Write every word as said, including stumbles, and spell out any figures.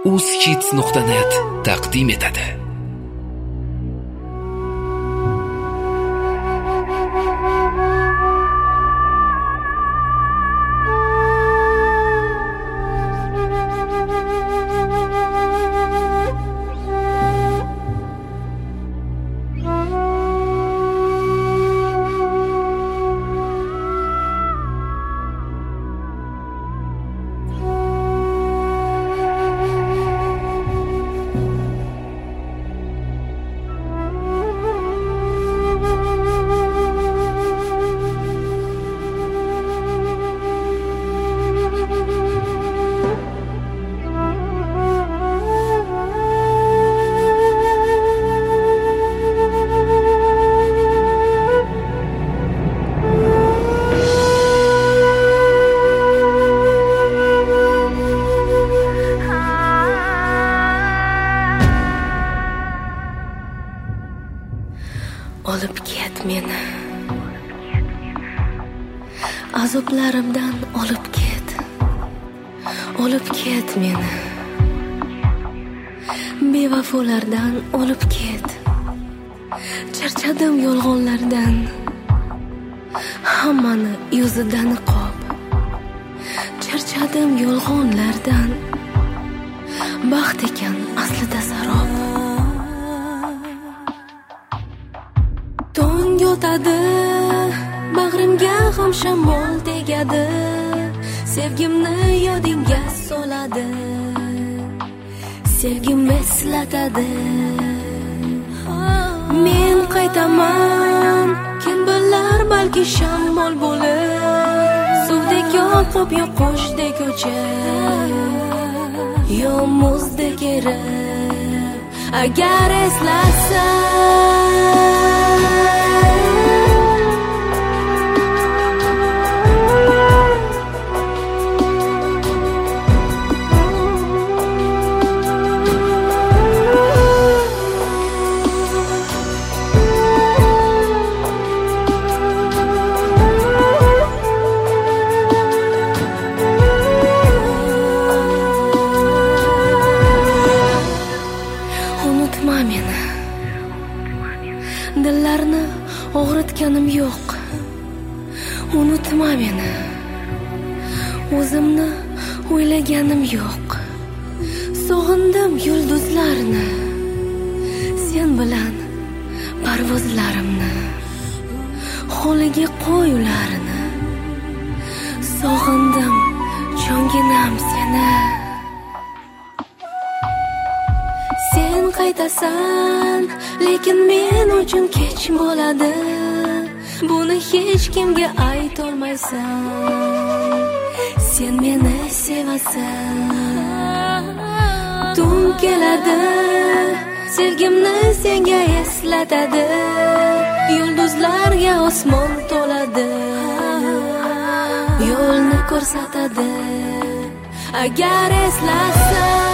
uzhits nuqta net taqdim etadi. Olib ket meni, azoblarimdan olib ket, olib ket meni, bevafolardan olib ket, charchadim yolg'onlardan, hammani yuzidan niqob, charchadim yolg'onlardan, baxt ekan aslida sarob. Tong o'tadi, bag'rimga ham shamol tegadi, sevgimni yodingga soladi, sevgim eslatadi. Men qaytaman, kim bilar balki shamol bo'lib, suvdek yoqib yoqushdek o'chib, yo muzdek erib, agar eslasam. Unutma meni, dillarni og'ritganim yo'q. Unutma meni, o'zimni o'ylaganim yo'q. Sog'indim yulduzlarni, sen bilan parvozlarimni, holiga qo'y ularni. Sog'indim jonginam seni. Sen qaytasan, lekin men uchun kech bo'ladi. Buni hech kimga aytolmaysan. Sen meni sevasan. Tun keladi, sevgimni senga eslatadi. Yulduzlarga osmon to'ladi, yo'lni ko'rsatadi. Agar eslasan